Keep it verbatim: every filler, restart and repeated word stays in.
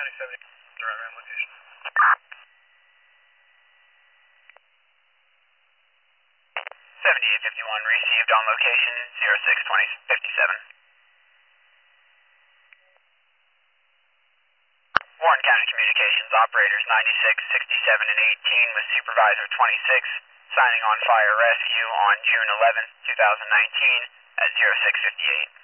County seventy, direct around location. seventy-eight fifty-one received on location zero six twenty fifty-seven. Warren County Communications operators ninety-six, sixty-seven, and eighteen with supervisor twenty-six signing on fire rescue on June eleventh, two thousand nineteen at zero six fifty-eight.